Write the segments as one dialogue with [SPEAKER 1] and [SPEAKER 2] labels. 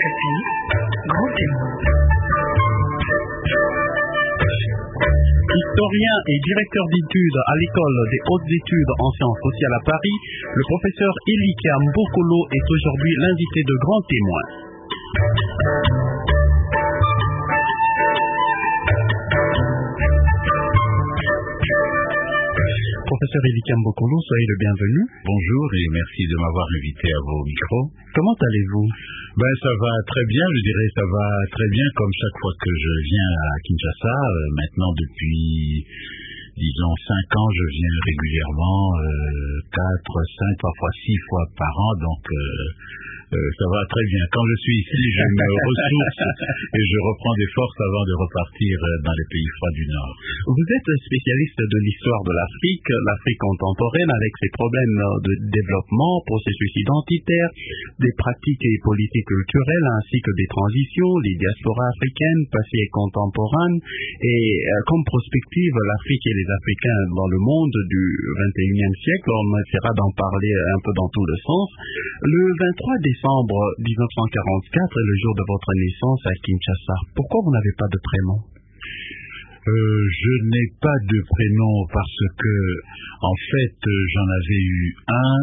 [SPEAKER 1] Okapi, grand témoin.
[SPEAKER 2] Historien et directeur d'études à l'École des hautes études en sciences sociales à Paris, le professeur Elika Mbokolo est aujourd'hui l'invité de Grand Témoin. Professeur Elika Mbokolo, soyez le bienvenu.
[SPEAKER 3] Bonjour et merci de m'avoir invité à vos micros.
[SPEAKER 2] Comment allez-vous?
[SPEAKER 3] Ça va très bien, je dirais ça va très bien comme chaque fois que je viens à Kinshasa. Maintenant depuis, disons, 5 ans, je viens régulièrement, 4, 5, parfois 6 fois par an, donc ça va très bien. Quand je suis ici, je me ressource et je reprends des forces avant de repartir dans les pays froids du Nord.
[SPEAKER 2] Vous êtes spécialiste de l'histoire de l'Afrique contemporaine avec ses problèmes de développement, processus identitaires, des pratiques et politiques culturelles ainsi que des transitions, les diasporas africaines, passées et contemporaines, et comme prospective l'Afrique et les Africains dans le monde du XXIe siècle. On essaiera d'en parler un peu dans tout le sens. Le 23 décembre 1944 est le jour de votre naissance à Kinshasa. Pourquoi vous n'avez pas de prénom?
[SPEAKER 3] Je n'ai pas de prénom parce que, en fait, j'en avais eu un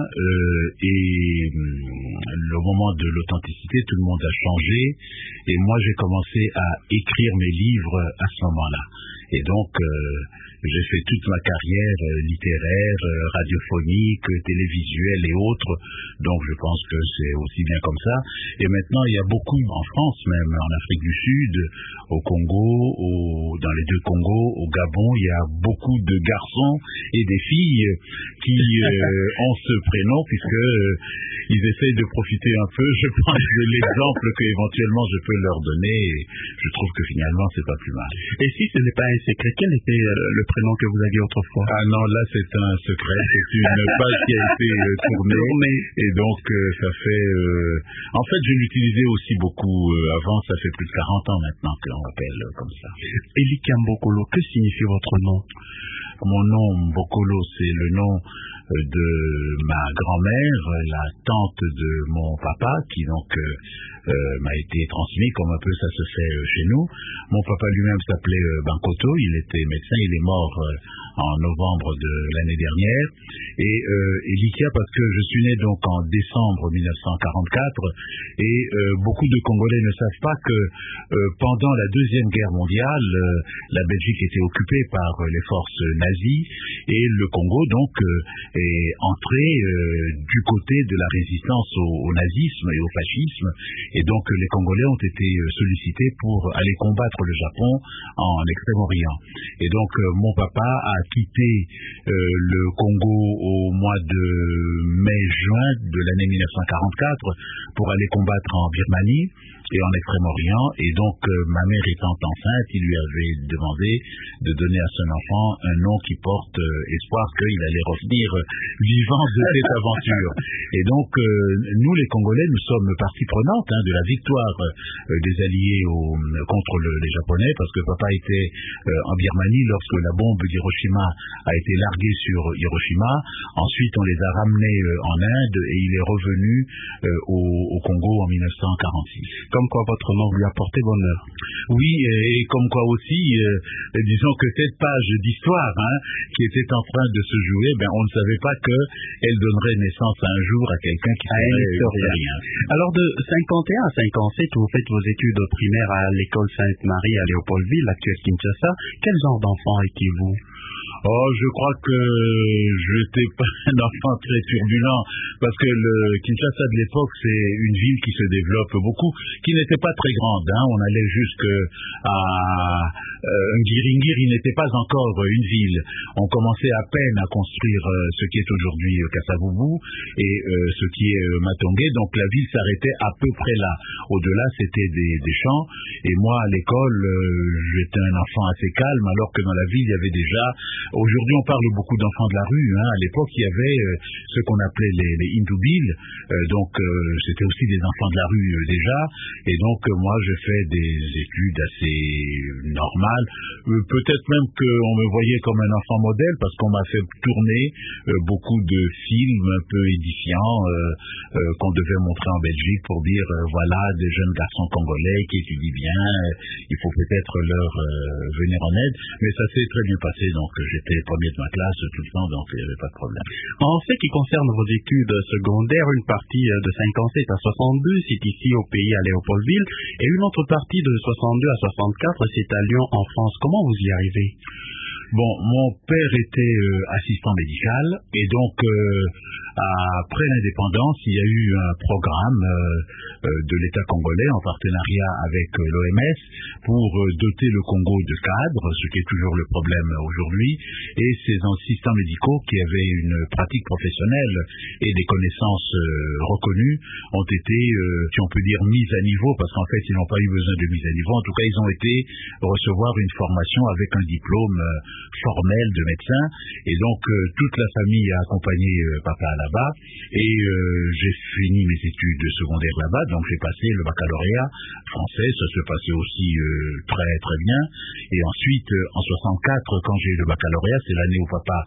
[SPEAKER 3] et au moment de l'authenticité, tout le monde a changé et moi j'ai commencé à écrire mes livres à ce moment-là. Et donc, j'ai fait toute ma carrière littéraire, radiophonique, télévisuelle et autres. Donc, je pense que c'est aussi bien comme ça. Et maintenant, il y a beaucoup, en France même, en Afrique du Sud, au Congo, dans les deux Congos, au Gabon, il y a beaucoup de garçons et des filles qui ont ce prénom puisque ils essayent de profiter un peu, je pense, de l'exemple que éventuellement je peux leur donner. Et je trouve que finalement, c'est pas plus mal.
[SPEAKER 2] Et si ce n'est pas un secret, quel était le prénom que vous aviez autrefois?
[SPEAKER 3] Ah non, là c'est un secret, c'est une page qui a été tournée et donc ça fait... En fait, je l'utilisais aussi beaucoup avant, ça fait plus de 40 ans maintenant qu'on m'appelle comme ça.
[SPEAKER 2] Elika Mbokolo, que signifie votre nom?
[SPEAKER 3] Mon nom Mbokolo, c'est le nom de ma grand-mère, la tante de mon papa, qui donc m'a été transmis, comme un peu ça se fait chez nous. Mon papa lui-même s'appelait Bankoto, il était médecin, il est mort en novembre de l'année dernière. Et Elika, parce que je suis né donc en décembre 1944, et beaucoup de Congolais ne savent pas que pendant la Deuxième Guerre mondiale, la Belgique était occupée par les forces nazies, et le Congo donc est entré du côté de la résistance au nazisme et au fascisme, et donc les Congolais ont été sollicités pour aller combattre le Japon en Extrême-Orient. Et donc mon papa a quitté le Congo au mois de mai-juin de l'année 1944 pour aller combattre en Birmanie et en Extrême-Orient, et donc ma mère étant enceinte, il lui avait demandé de donner à son enfant un nom qui porte espoir qu'il allait revenir vivant de cette aventure. Et donc nous les Congolais, nous sommes partie prenante de la victoire des Alliés contre les Japonais, parce que papa était en Birmanie lorsque la bombe d'Hiroshima a été larguée sur Hiroshima. Ensuite on les a ramenés en Inde et il est revenu au Congo en 1946.
[SPEAKER 2] Comme quoi votre nom lui a porté bonheur.
[SPEAKER 3] Oui, et comme quoi aussi, disons que cette page d'histoire qui était en train de se jouer, on ne savait pas qu'elle donnerait naissance un jour à quelqu'un qui serait historien.
[SPEAKER 2] Alors de 51 à 57, vous faites vos études primaires à l'école Sainte-Marie à Léopoldville, l'actuelle Kinshasa. Quel genre d'enfant étiez-vous?
[SPEAKER 3] Je crois que je n'étais pas un enfant très turbulent, parce que le Kinshasa de l'époque, c'est une ville qui se développe beaucoup, qui n'était pas très grande. On allait jusqu'à Ngiringiri, n'était pas encore une ville. On commençait à peine à construire ce qui est aujourd'hui Kassavubu et ce qui est Matongé, donc la ville s'arrêtait à peu près là. Au-delà, c'était des champs, et moi, à l'école, j'étais un enfant assez calme, alors que dans la ville, il y avait déjà Aujourd'hui, on parle beaucoup d'enfants de la rue. À l'époque, il y avait ce qu'on appelait les Indubil. C'était aussi des enfants de la rue déjà. Et donc, moi, je fais des études assez normales. Peut-être même qu'on me voyait comme un enfant modèle parce qu'on m'a fait tourner beaucoup de films un peu édifiants qu'on devait montrer en Belgique pour dire voilà des jeunes garçons congolais qui étudient bien, il faut peut-être leur venir en aide. Mais ça s'est très bien passé, donc j'étais premier de ma classe tout le temps, donc il n'y avait pas de problème.
[SPEAKER 2] En ce qui concerne vos études secondaires, une partie de 57 à 62, c'est ici au pays à Léopoldville, et une autre partie de 62 à 64, c'est à Lyon en France. Comment vous y arrivez?
[SPEAKER 3] Bon, mon père était assistant médical et donc après l'indépendance, il y a eu un programme de l'État congolais en partenariat avec l'OMS pour doter le Congo de cadres, ce qui est toujours le problème aujourd'hui, et ces assistants médicaux qui avaient une pratique professionnelle et des connaissances reconnues ont été, si on peut dire, mis à niveau, parce qu'en fait, ils n'ont pas eu besoin de mise à niveau. En tout cas, ils ont été recevoir une formation avec un diplôme formel de médecin, et donc toute la famille a accompagné papa là-bas, et j'ai fini mes études secondaires là-bas, donc j'ai passé le baccalauréat français, ça se passait aussi très très bien, et ensuite en 64, quand j'ai eu le baccalauréat, c'est l'année où papa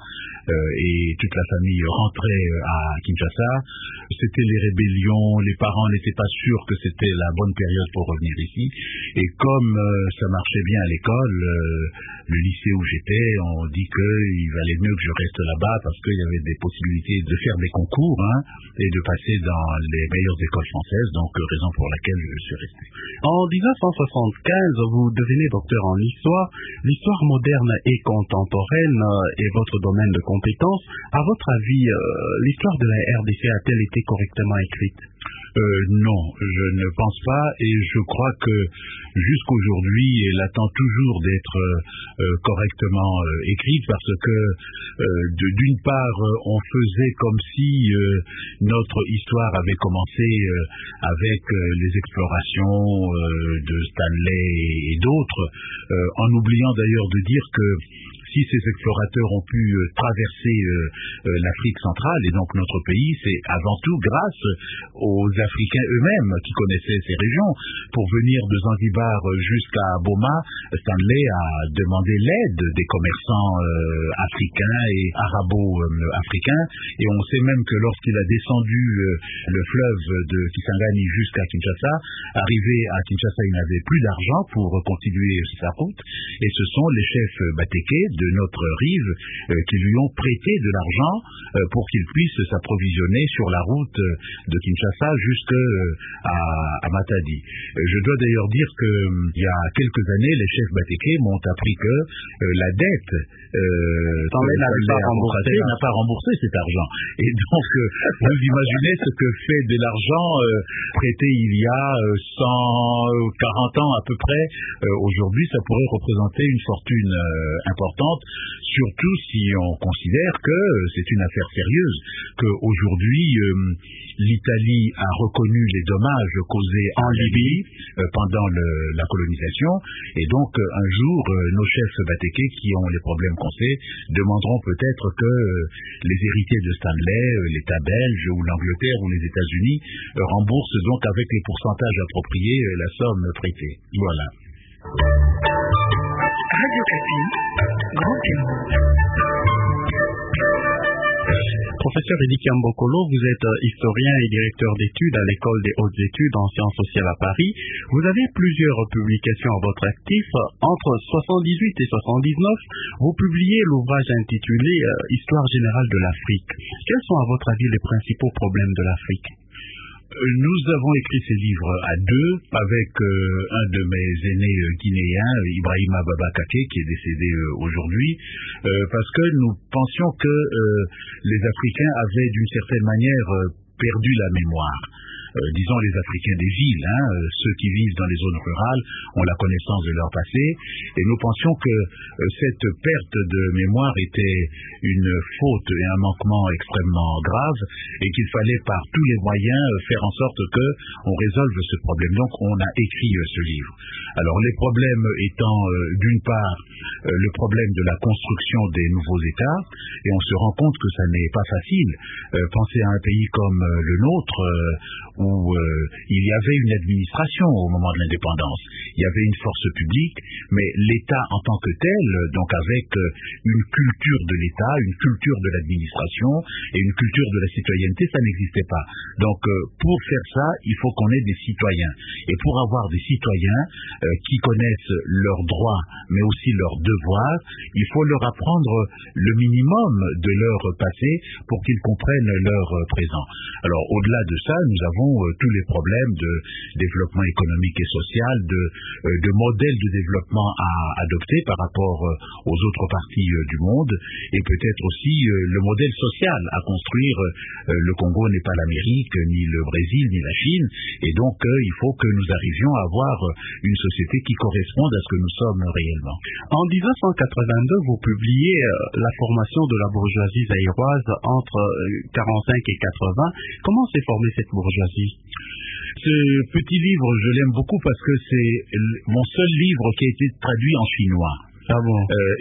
[SPEAKER 3] et toute la famille rentraient à Kinshasa, c'était les rébellions, les parents n'étaient pas sûrs que c'était la bonne période pour revenir ici, et comme ça marchait bien à l'école, le lycée où j'étais, on dit qu'il valait mieux que je reste là-bas parce qu'il y avait des possibilités de faire des concours et de passer dans les meilleures écoles françaises, donc raison pour laquelle je suis resté.
[SPEAKER 2] En 1975, vous devenez docteur en histoire. L'histoire moderne et contemporaine est votre domaine de compétence. À votre avis, l'histoire de la RDC a-t-elle été correctement écrite?
[SPEAKER 3] Non, je ne pense pas, et je crois que jusqu'aujourd'hui, elle attend toujours d'être correctement écrite, parce que d'une part, on faisait comme si notre histoire avait commencé avec les explorations de Stanley et d'autres, en oubliant d'ailleurs de dire que si ces explorateurs ont pu traverser l'Afrique centrale et donc notre pays, c'est avant tout grâce aux Africains eux-mêmes qui connaissaient ces régions. Pour venir de Zanzibar jusqu'à Boma, Stanley a demandé l'aide des commerçants africains et arabo-africains, et on sait même que lorsqu'il a descendu le fleuve de Kisangani jusqu'à Kinshasa, arrivé à Kinshasa, il n'avait plus d'argent pour continuer sa route, et ce sont les chefs batékés de notre rive qui lui ont prêté de l'argent pour qu'il puisse s'approvisionner sur la route de Kinshasa jusqu'à Matadi. Je dois d'ailleurs dire que il y a quelques années, les chefs batékés m'ont appris que la dette n'a pas remboursé cet argent. Et donc, vous imaginez ce que fait de l'argent prêté il y a 140 ans à peu près. Aujourd'hui, ça pourrait représenter une fortune importante, surtout si on considère que c'est une affaire sérieuse, qu'aujourd'hui l'Italie a reconnu les dommages causés en Libye pendant la colonisation, et donc un jour nos chefs batékés qui ont les problèmes qu'on sait demanderont peut-être que les héritiers de Stanley, l'État belge ou l'Angleterre ou les États-Unis remboursent donc avec les pourcentages appropriés la somme prêtée. Voilà.
[SPEAKER 1] Radio Capi, Grand Témoin.
[SPEAKER 2] Professeur Eddy Kiambokolo, vous êtes historien et directeur d'études à l'École des hautes études en sciences sociales à Paris. Vous avez plusieurs publications à votre actif. Entre 78 et 79, vous publiez l'ouvrage intitulé Histoire générale de l'Afrique. Quels sont à votre avis les principaux problèmes de l'Afrique?
[SPEAKER 3] Nous avons écrit ces livres à deux avec un de mes aînés guinéens, Ibrahima Babakake, qui est décédé aujourd'hui, parce que nous pensions que les Africains avaient d'une certaine manière perdu la mémoire. disons les Africains des villes, ceux qui vivent dans les zones rurales ont la connaissance de leur passé, et nous pensions que cette perte de mémoire était une faute et un manquement extrêmement grave, et qu'il fallait par tous les moyens faire en sorte que on résolve ce problème. Donc on a écrit ce livre. Alors les problèmes étant d'une part le problème de la construction des nouveaux États, et on se rend compte que ça n'est pas facile. Pensez à un pays comme le nôtre, où il y avait une administration au moment de l'indépendance, il y avait une force publique, mais l'État en tant que tel, donc avec une culture de l'État, une culture de l'administration et une culture de la citoyenneté, ça n'existait pas. Donc pour faire ça, il faut qu'on ait des citoyens, et pour avoir des citoyens qui connaissent leurs droits mais aussi leurs devoirs, il faut leur apprendre le minimum de leur passé pour qu'ils comprennent leur présent. Alors au-delà de ça, nous avons tous les problèmes de développement économique et social, de modèles de développement à adopter par rapport aux autres parties du monde, et peut-être aussi le modèle social à construire. Le Congo n'est pas l'Amérique, ni le Brésil, ni la Chine, et donc il faut que nous arrivions à avoir une société qui corresponde à ce que nous sommes réellement.
[SPEAKER 2] En 1982, vous publiez La formation de la bourgeoisie zaïroise entre 45 et 80. Comment s'est formée cette bourgeoisie?
[SPEAKER 3] Ce petit livre, je l'aime beaucoup parce que c'est mon seul livre qui a été traduit en chinois.
[SPEAKER 2] Ah bon.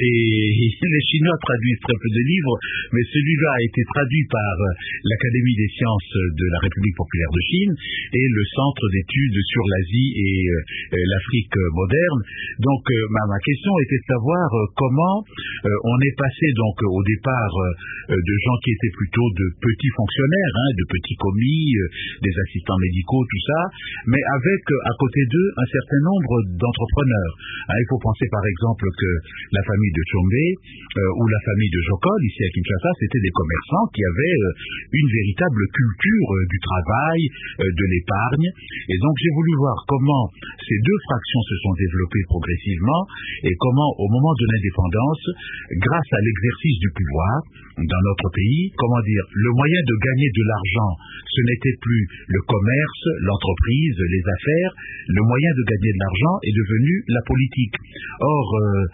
[SPEAKER 3] Et les Chinois traduisent très peu de livres, mais celui-là a été traduit par l'Académie des sciences de la République populaire de Chine et le Centre d'études sur l'Asie et l'Afrique moderne. Donc ma question était de savoir comment on est passé donc au départ de gens qui étaient plutôt de petits fonctionnaires, de petits commis, des assistants médicaux, tout ça, mais avec à côté d'eux un certain nombre d'entrepreneurs. Il faut penser par exemple que la famille de Tshombe ou la famille de Jokol, ici à Kinshasa, c'était des commerçants qui avaient une véritable culture du travail, de l'épargne. Et donc j'ai voulu voir comment ces deux fractions se sont développées progressivement et comment au moment de l'indépendance, grâce à l'exercice du pouvoir dans notre pays, le moyen de gagner de l'argent, ce n'était plus le commerce, l'entreprise, les affaires. Le moyen de gagner de l'argent est devenu la politique. Or,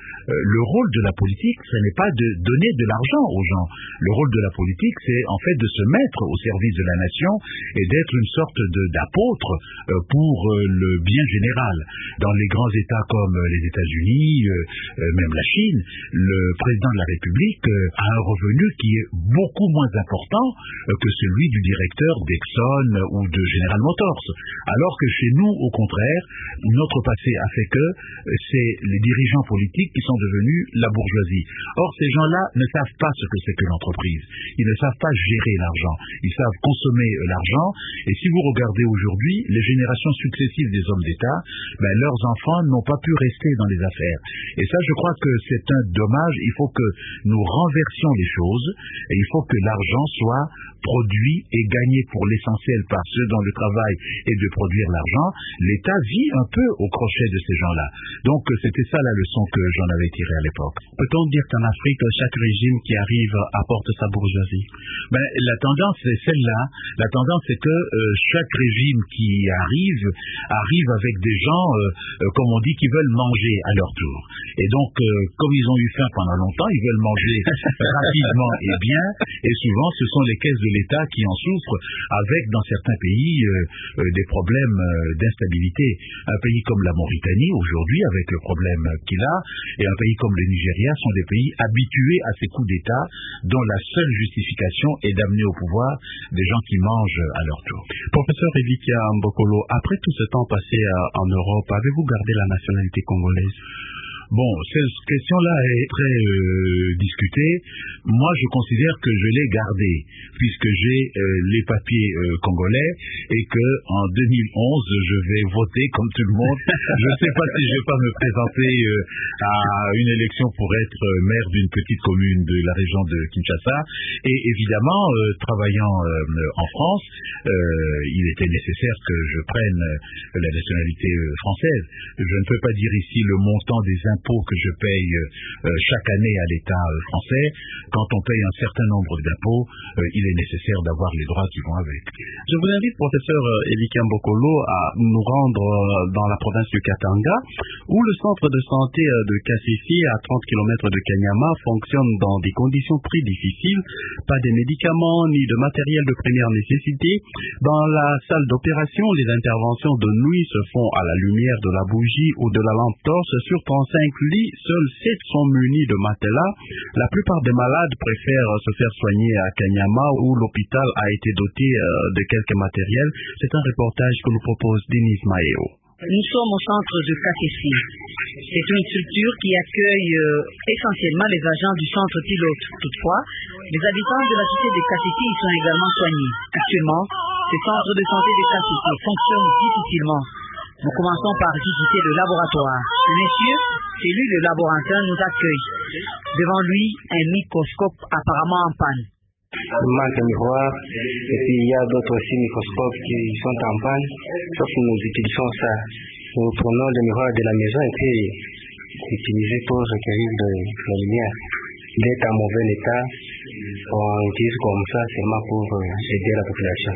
[SPEAKER 3] le rôle de la politique, ce n'est pas de donner de l'argent aux gens. Le rôle de la politique, c'est en fait de se mettre au service de la nation et d'être une sorte d'apôtre pour le bien général. Dans les grands États comme les États-Unis, même la Chine, le président de la République a un revenu qui est beaucoup moins important que celui du directeur d'Exxon ou de General Motors. Alors que chez nous, au contraire, notre passé a fait que c'est les dirigeants politiques qui sont devenus la bourgeoisie. Or, ces gens-là ne savent pas ce que c'est que l'entreprise. Ils ne savent pas gérer l'argent. Ils savent consommer l'argent. Et si vous regardez aujourd'hui, les générations successives des hommes d'État, leurs enfants n'ont pas pu rester dans les affaires. Et ça, je crois que c'est un dommage. Il faut que nous renversions les choses et il faut que l'argent soit produit et gagné pour l'essentiel par ceux dont le travail est de produire l'argent. L'État vit un peu au crochet de ces gens-là. Donc c'était ça la leçon que j'en avais tirée à l'époque.
[SPEAKER 2] Peut-on dire qu'en Afrique, chaque régime qui arrive apporte sa bourgeoisie?
[SPEAKER 3] La tendance c'est celle-là. La tendance c'est que chaque régime qui arrive avec des gens, comme on dit, qui veulent manger à leur tour. Et donc, comme ils ont eu faim pendant longtemps, ils veulent manger rapidement et bien. Et souvent, ce sont les caisses de l'État qui en souffrent, avec dans certains pays des problèmes d'instabilité. Un pays comme la Mauritanie aujourd'hui, avec le problème qu'il a, et un pays comme le Nigeria sont des pays habitués à ces coups d'État dont la seule justification est d'amener au pouvoir des gens qui mangent à leur tour.
[SPEAKER 2] Professeur Evikia Mbokolo, après tout ce temps passé en Europe, avez-vous gardé la nationalité congolaise?
[SPEAKER 3] Bon, cette question-là est très discutée. Moi, je considère que je l'ai gardée, puisque j'ai les papiers congolais et que en 2011, je vais voter comme tout le monde. Je ne sais pas si je vais pas me présenter à une élection pour être maire d'une petite commune de la région de Kinshasa. Et évidemment, travaillant en France, il était nécessaire que je prenne la nationalité française. Je ne peux pas dire ici le montant des impôts d'impôts que je paye chaque année à l'État français. Quand on paye un certain nombre d'impôts, il est nécessaire d'avoir les droits qui vont avec.
[SPEAKER 2] Je vous invite, professeur Elikia Mbokolo, à nous rendre dans la province du Katanga, où le centre de santé de Kassisi, à 30 km de Kanyama, fonctionne dans des conditions très difficiles. Pas de médicaments ni de matériel de première nécessité. Dans la salle d'opération, les interventions de nuit se font à la lumière de la bougie ou de la lampe torche. Sur 35 lits, seuls 7 sont munis de matelas. La plupart des malades préfèrent se faire soigner à Kanyama, où l'hôpital a été doté de quelques matériels. C'est un reportage que nous propose Denis Maeo.
[SPEAKER 1] Nous sommes au centre de Kassisi. C'est une structure qui accueille essentiellement les agents du centre pilote. Toutefois, les habitants de la cité de Kassisi y sont également soignés. Actuellement, ce centre de santé de Kassisi fonctionne difficilement. Nous commençons par visiter le laboratoire. Le monsieur, c'est lui le laborantin, nous accueille. Devant lui, un microscope apparemment en panne.
[SPEAKER 4] Il manque de miroir et puis il y a d'autres aussi microscopes qui sont en panne, sauf que nous utilisons ça. Nous prenons le miroir de la maison et puis l'utiliser pour requérir de la lumière. Il est en mauvais état, on utilise comme ça seulement pour aider la population.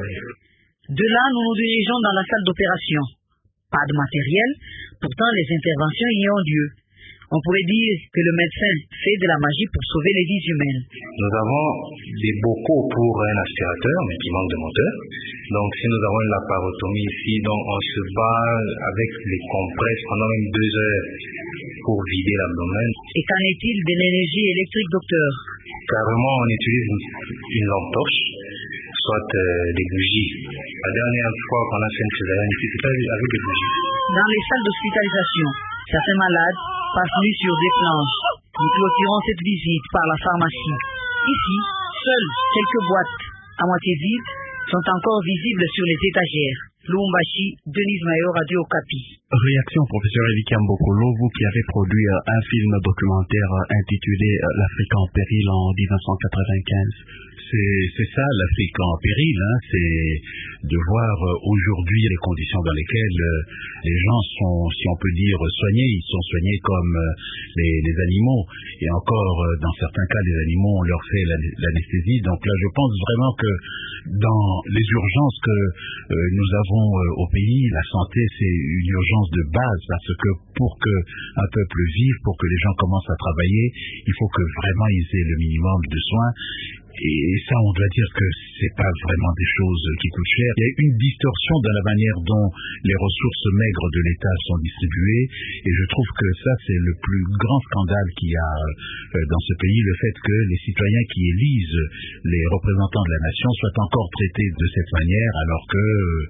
[SPEAKER 1] De là, nous nous dirigeons dans la salle d'opération. Pas de matériel, pourtant les interventions y ont lieu. On pourrait dire que le médecin fait de la magie pour sauver les vies humaines.
[SPEAKER 4] Nous avons des bocaux pour un aspirateur, mais qui manque de moteur. Donc si nous avons une laparotomie ici, donc on se bat avec les compresses pendant même 2 heures pour vider l'abdomen.
[SPEAKER 1] Et qu'en est-il de l'énergie électrique, docteur?
[SPEAKER 4] Carrément, on utilise une lampe torche, soit des bougies. La dernière fois qu'on a fait une césarienne ici, c'était avec des bougies.
[SPEAKER 1] Dans les salles d'hospitalisation, certains malades passent nuit sur des planches. Nous clôturons cette visite par la pharmacie. Ici, seules quelques boîtes à moitié vides sont encore visibles sur les étagères. Lumbashi, Denis Mayo, Radio Okapi.
[SPEAKER 2] Réaction, professeur Elikia Mbokolo, vous qui avez produit un film documentaire intitulé L'Afrique en péril en 1995.
[SPEAKER 3] C'est ça, l'Afrique en péril, c'est de voir aujourd'hui les conditions dans lesquelles les gens sont, si on peut dire, soignés. Ils sont soignés comme les animaux. Et encore, dans certains cas, les animaux, on leur fait l'anesthésie. Donc là, je pense vraiment que dans les urgences que nous avons au pays, la santé, c'est une urgence de base, parce que pour qu'un peuple vive, pour que les gens commencent à travailler, il faut que vraiment ils aient le minimum de soins. Et ça, on doit dire que c'est pas vraiment des choses qui coûtent cher. Il y a une distorsion dans la manière dont les ressources maigres de l'État sont distribuées, et je trouve que ça, c'est le plus grand scandale qu'il y a dans ce pays, le fait que les citoyens qui élisent les représentants de la nation soient encore traités de cette manière, alors que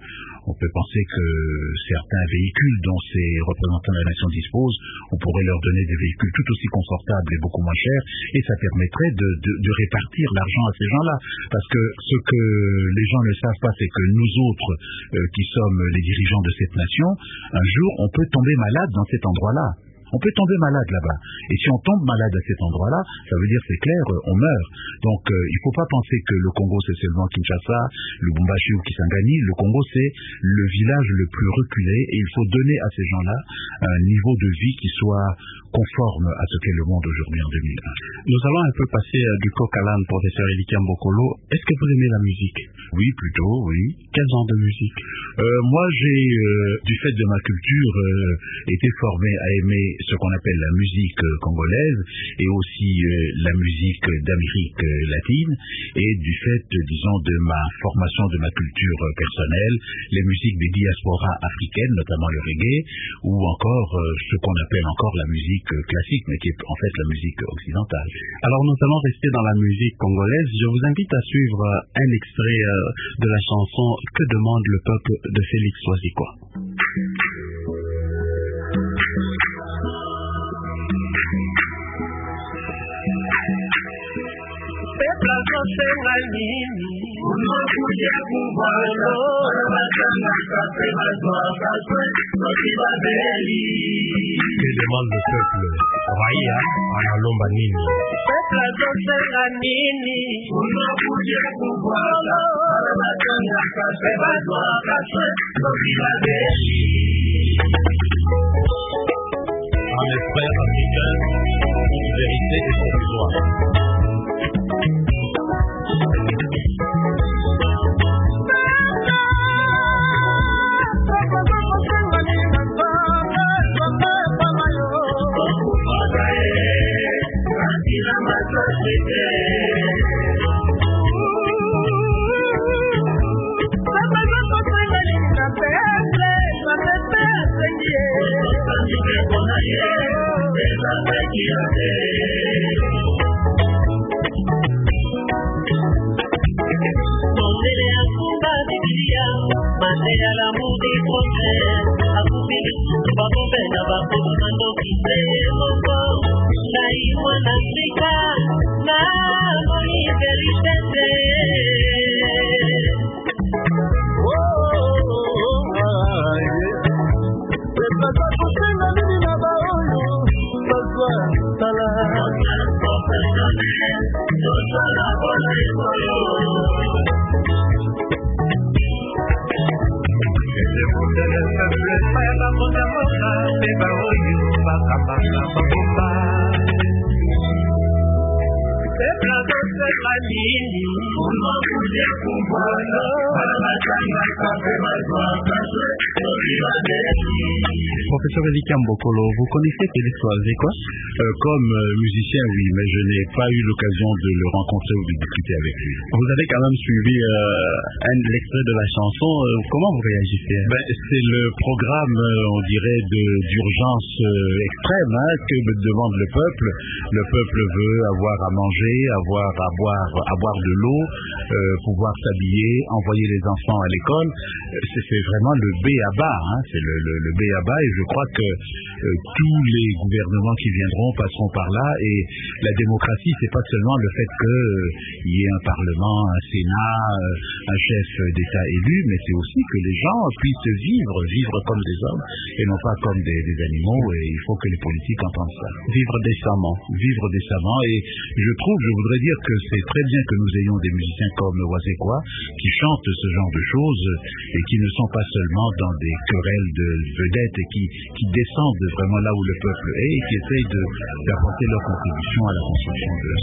[SPEAKER 3] on peut penser que certains véhicules dont ces représentants de la nation disposent, on pourrait leur donner des véhicules tout aussi confortables et beaucoup moins chers, et ça permettrait de répartir l'argent à ces gens-là. Parce que ce que les gens ne savent pas, c'est que nous autres, qui sommes les dirigeants de cette nation, un jour, on peut tomber malade dans cet endroit-là. On peut tomber malade là-bas. Et si on tombe malade à cet endroit-là, ça veut dire, c'est clair, on meurt. Donc, il ne faut pas penser que le Congo, c'est seulement Kinshasa, Lubumbashi ou Kisangani. Le Congo, c'est le village le plus reculé, et il faut donner à ces gens-là un niveau de vie qui soit conforme à ce qu'est le monde aujourd'hui en 2001.
[SPEAKER 2] Nous allons un peu passer du coq à l'âne, professeur Elikia Mbokolo. Est-ce que vous aimez la musique?
[SPEAKER 3] Oui, plutôt, oui.
[SPEAKER 2] Quel genre de musique?
[SPEAKER 3] Moi, j'ai, du fait de ma culture, été formé à aimer ce qu'on appelle la musique congolaise, et aussi la musique d'Amérique latine, et du fait, disons, de ma formation, de ma culture personnelle, les musiques des diasporas africaines, notamment le reggae, ou encore ce qu'on appelle encore la musique classique, mais qui est en fait la musique occidentale.
[SPEAKER 2] Alors nous allons rester dans la musique congolaise. Je vous invite à suivre un extrait de la chanson Que demande le peuple de Félix Oazikwa.
[SPEAKER 5] Que demande le peuple? Raia analomba nini? mes frères africains, une vérité est provisoire.
[SPEAKER 2] Professeur Elikya Mbokolo, vous connaissez Félix Oazekwa?
[SPEAKER 3] Comme musicien, oui, mais je n'ai pas eu l'occasion de le rencontrer ou de discuter avec lui.
[SPEAKER 2] Vous avez quand même suivi l'extrait de la chanson. Comment vous réagissez?
[SPEAKER 3] C'est le programme, on dirait, d'urgence extrême que demande le peuple. Le peuple veut avoir à manger, avoir à boire de l'eau, pouvoir s'habiller, envoyer les enfants à l'école. C'est vraiment le B.A.-ba, c'est le B.A.-ba, et je crois que tous les gouvernements qui viendront passeront par là. Et la démocratie, c'est pas seulement le fait qu'il y ait un parlement, un sénat, un chef d'État élu, mais c'est aussi que les gens puissent vivre comme des hommes et non pas comme des animaux. Et il faut que les politiques entendent ça.
[SPEAKER 2] Vivre décemment.
[SPEAKER 3] Et je voudrais dire que c'est très bien que nous ayons des musiciens comme Oazekwa qui chantent ce genre de choses et qui ne sont pas seulement dans des querelles de vedettes et qui descendent vraiment là où le peuple est et qui essayent d'apporter leur contribution à la construction de la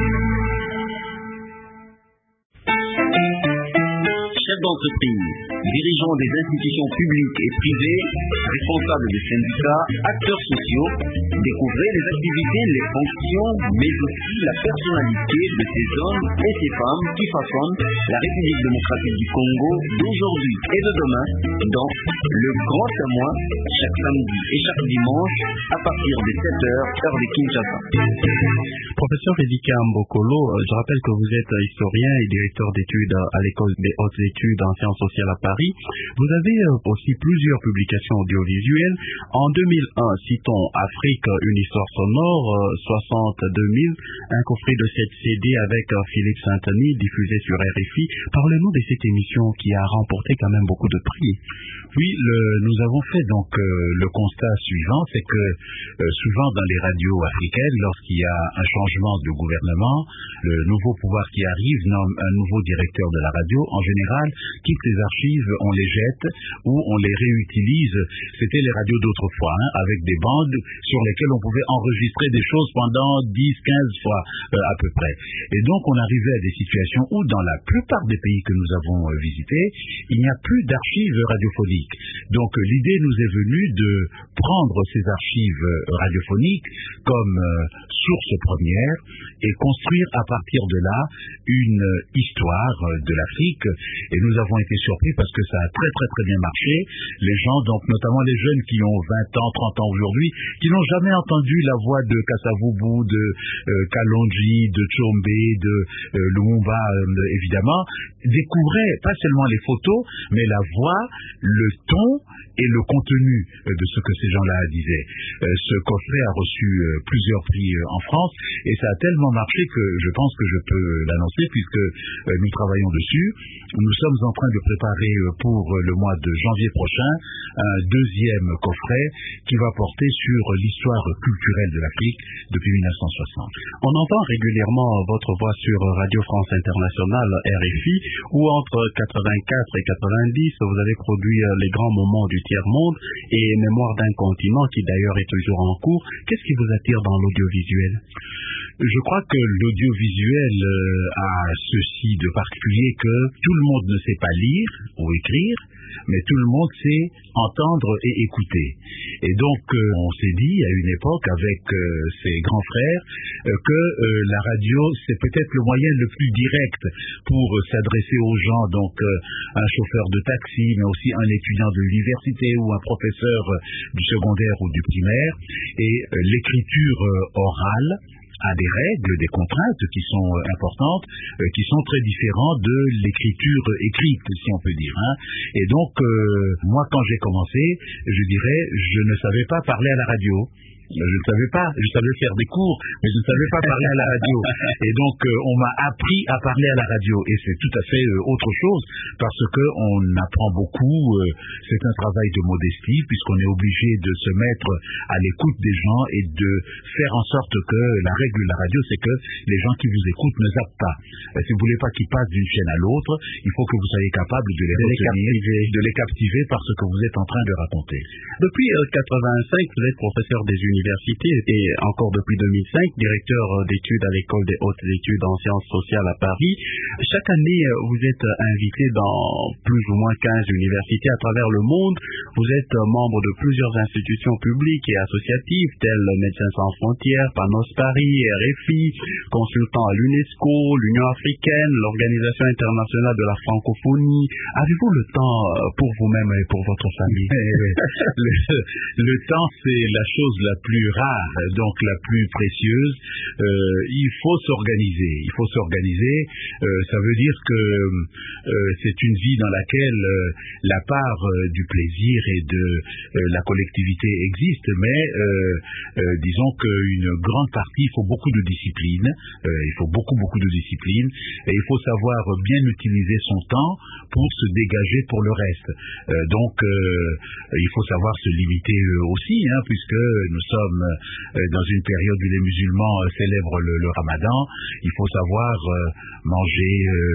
[SPEAKER 6] Chef d'entreprise, dirigeants des institutions publiques et privées, responsables des syndicats, acteurs sociaux. Découvrez les activités, les fonctions, mais aussi la personnalité de ces hommes et ces femmes qui façonnent la République démocratique du Congo d'aujourd'hui et de demain dans le Grand Samoa, chaque samedi et chaque dimanche à partir de 7h, heure de Kinshasa.
[SPEAKER 2] Professeur Edika Mbokolo, je rappelle que vous êtes historien et directeur d'études à l'École des hautes études en sciences sociales à Paris. Vous avez aussi plusieurs publications audiovisuelles. En 2001, citons Afrique, une histoire sonore, 60-2000, un coffret de 7 CD avec Philippe Saint-Denis diffusé sur RFI. Parlez-nous de cette émission qui a remporté quand même beaucoup de prix.
[SPEAKER 3] Oui, nous avons fait donc le constat suivant, c'est que souvent dans les radios africaines, lorsqu'il y a un changement de gouvernement, le nouveau pouvoir qui arrive nomme un nouveau directeur de la radio. En général, quitte les archives, on les jette ou on les réutilise. C'était les radios d'autrefois, avec des bandes sur lesquelles on pouvait enregistrer des choses pendant 10-15 fois à peu près. Et donc on arrivait à des situations où dans la plupart des pays que nous avons visités, il n'y a plus d'archives radiophoniques. Donc l'idée nous est venue de prendre ces archives radiophoniques comme source première et construire à partir de là une histoire de l'Afrique. Et nous avons été surpris parce que ça a très très très bien marché. Les gens, donc notamment les jeunes qui ont 20 ans, 30 ans aujourd'hui, qui n'ont jamais entendu la voix de Kasavubu, de Kalonji, de Tchombe, de Lumumba évidemment, découvraient pas seulement les photos, mais la voix, le ton et le contenu de ce que ces gens-là disaient. Ce coffret a reçu plusieurs prix en France et ça a tellement marché que je pense que je peux l'annoncer puisque nous travaillons dessus. Nous sommes en train de préparer pour le mois de janvier prochain un deuxième coffret qui va porter sur l'histoire culturelle de l'Afrique depuis 1960.
[SPEAKER 2] On entend régulièrement votre voix sur Radio France Internationale, RFI, où entre 84 et 90, vous avez produit les grands moments du tiers-monde et Mémoire d'un continent qui d'ailleurs est toujours en cours. Qu'est-ce qui vous attire dans l'audiovisuel ?
[SPEAKER 3] Je crois que l'audiovisuel a ceci de particulier que tout le monde ne sait pas lire ou écrire, mais tout le monde sait entendre et écouter. Et donc, on s'est dit à une époque avec ses grands frères que la radio, c'est peut-être le moyen le plus direct pour s'adresser aux gens, donc un chauffeur de taxi, mais aussi un étudiant de l'université ou un professeur du secondaire ou du primaire. Et l'écriture orale a des règles, des contraintes qui sont importantes, qui sont très différentes de l'écriture écrite, si on peut dire. Et donc, moi, quand j'ai commencé, je dirais, je ne savais pas parler à la radio. Je ne savais pas, je savais faire des cours, mais je ne savais pas parler à la radio. Et donc, on m'a appris à parler à la radio. Et c'est tout à fait autre chose, parce qu'on apprend beaucoup. C'est un travail de modestie, puisqu'on est obligé de se mettre à l'écoute des gens et de faire en sorte que la règle de la radio, c'est que les gens qui vous écoutent ne zappent pas. Si vous voulez pas qu'ils passent d'une chaîne à l'autre, il faut que vous soyez capable de les retenir, de les captiver par ce que vous êtes en train de raconter.
[SPEAKER 2] Depuis 85, vous êtes professeur des universités et encore depuis 2005, directeur d'études à l'École des hautes études en sciences sociales à Paris. Chaque année, vous êtes invité dans plus ou moins 15 universités à travers le monde. Vous êtes membre de plusieurs institutions publiques et associatives telles Médecins sans frontières, Panos Paris, RFI, consultant à l'UNESCO, l'Union africaine, l'Organisation internationale de la francophonie. Avez-vous le temps pour vous-même et pour votre famille?
[SPEAKER 3] Le temps, c'est la chose la plus rare, donc la plus précieuse. Il faut s'organiser. Ça veut dire que c'est une vie dans laquelle la part du plaisir et de la collectivité existe, mais disons qu'une grande partie, il faut beaucoup de discipline. Il faut beaucoup de discipline, et il faut savoir bien utiliser son temps pour se dégager pour le reste. Donc, il faut savoir se limiter aussi, puisque nous sommes dans une période où les musulmans célèbrent le Ramadan. Il faut savoir manger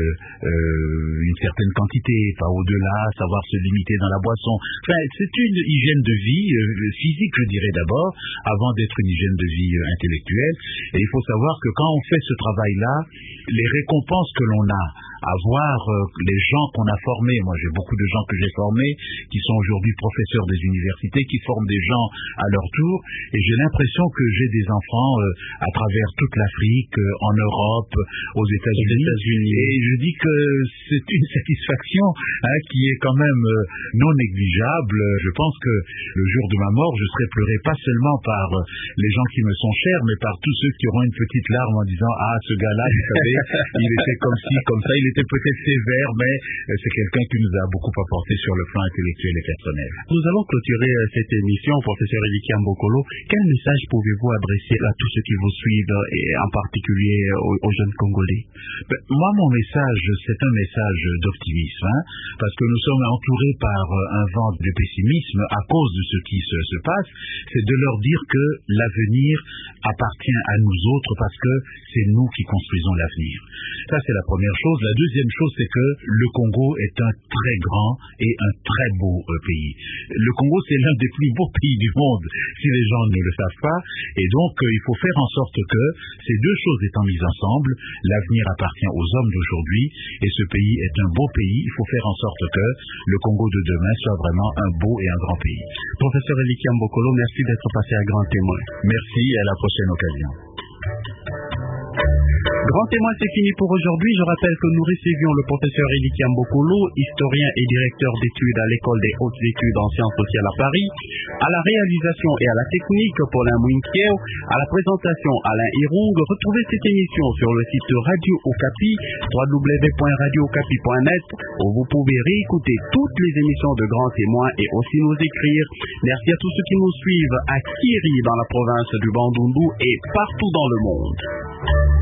[SPEAKER 3] une certaine quantité, pas au-delà, savoir se limiter dans la boisson. Enfin, c'est une hygiène de vie physique, je dirais d'abord, avant d'être une hygiène de vie intellectuelle. Et il faut savoir que quand on fait ce travail-là, les récompenses que l'on a à voir les gens qu'on a formés. Moi, j'ai beaucoup de gens que j'ai formés qui sont aujourd'hui professeurs des universités, qui forment des gens à leur tour, et j'ai l'impression que j'ai des enfants à travers toute l'Afrique, en Europe, aux États-Unis. Et je dis que c'est une satisfaction qui est quand même non négligeable. Je pense que le jour de ma mort, je serai pleuré pas seulement par les gens qui me sont chers, mais par tous ceux qui auront une petite larme en disant « Ah, ce gars-là, vous savez, il était comme ci, comme ça, il était peut-être sévère, mais c'est quelqu'un qui nous a beaucoup apporté sur le plan intellectuel et personnel. »
[SPEAKER 2] Nous allons clôturer cette émission, professeur Elikia Mbokolo. Quel message pouvez-vous adresser à tous ceux qui vous suivent, et en particulier aux jeunes Congolais?
[SPEAKER 3] Moi, mon message, c'est un message d'optimisme, parce que nous sommes entourés par un vent de pessimisme à cause de ce qui se passe. C'est de leur dire que l'avenir appartient à nous autres, parce que c'est nous qui construisons l'avenir. Ça, c'est la première chose. La deuxième chose, c'est que le Congo est un très grand et un très beau pays. Le Congo, c'est l'un des plus beaux pays du monde, si les gens ne le savent pas. Et donc, il faut faire en sorte que ces deux choses étant mises ensemble, l'avenir appartient aux hommes d'aujourd'hui, et ce pays est un beau pays. Il faut faire en sorte que le Congo de demain soit vraiment un beau et un grand pays.
[SPEAKER 2] Professeur Elikia Mbokolo, merci d'être passé à Grand Témoin.
[SPEAKER 3] Merci, et à la prochaine occasion.
[SPEAKER 2] Grand Témoin, c'est fini pour aujourd'hui. Je rappelle que nous recevions le professeur Elikia Mbokolo, historien et directeur d'études à l'école des hautes études en sciences sociales à Paris. À la réalisation et à la technique, Paulin Mouinkieu. À la présentation, Alain Hirung. Retrouvez cette émission sur le site Radio Okapi, www.radiookapi.net, où vous pouvez réécouter toutes les émissions de Grand Témoin et aussi nous écrire. Merci à tous ceux qui nous suivent à Kiri dans la province du Bandundu et partout dans le monde.